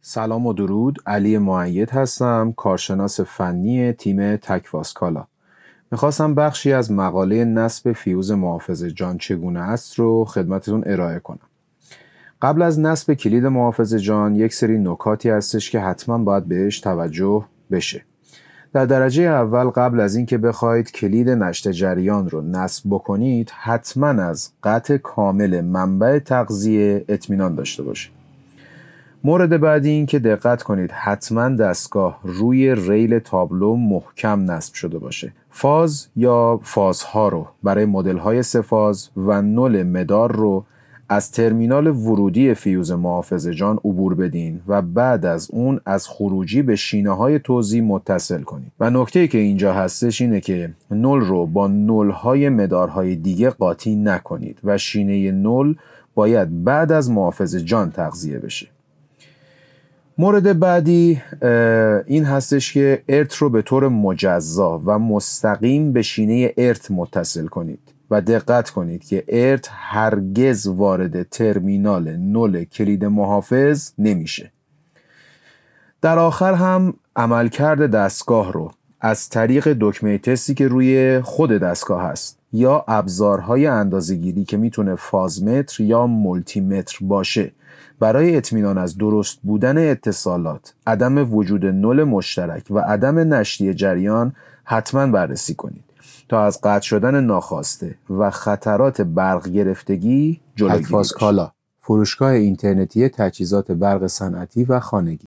سلام و درود، علی مؤید هستم، کارشناس فنی تیم تکواسکالا. میخواستم بخشی از مقاله نصب فیوز محافظ جان چگونه است رو خدمتتون ارائه کنم. قبل از نصب کلید محافظ جان یک سری نکاتی هستش که حتما باید بهش توجه بشه. در درجه اول قبل از اینکه بخواید کلید نشت جریان رو نصب بکنید حتما از قطع کامل منبع تغذیه اطمینان داشته باشید. مورد بعدی این که دقت کنید حتما دستگاه روی ریل تابلو محکم نصب شده باشه. فاز یا فازها رو برای مدل‌های 3 فاز و نل مدار رو از ترمینال ورودی فیوز محافظ جان عبور بدین و بعد از اون از خروجی به شینه‌های توزیع متصل کنید. و نکته‌ای که اینجا هستش اینه که نل رو با نل‌های مدارهای دیگه قاطی نکنید و شینه نل باید بعد از محافظ جان تغذیه بشه. مورد بعدی این هستش که ارت رو به طور مجزا و مستقیم به شینه ارت متصل کنید و دقت کنید که ارت هرگز وارد ترمینال نل کلید محافظ نمیشه. در آخر هم عملکرد دستگاه رو از طریق دکمه تستی که روی خود دستگاه هست یا ابزارهای اندازه‌گیری که میتونه فازمتر یا مولتیمتر باشه برای اطمینان از درست بودن اتصالات، عدم وجود نل مشترک و عدم نشتی جریان حتما بررسی کنید تا از قطع شدن ناخواسته و خطرات برق گرفتگی جلوگیری بشه. تکواسکالا، فروشگاه اینترنتی تجهیزات برق صنعتی و خانگی.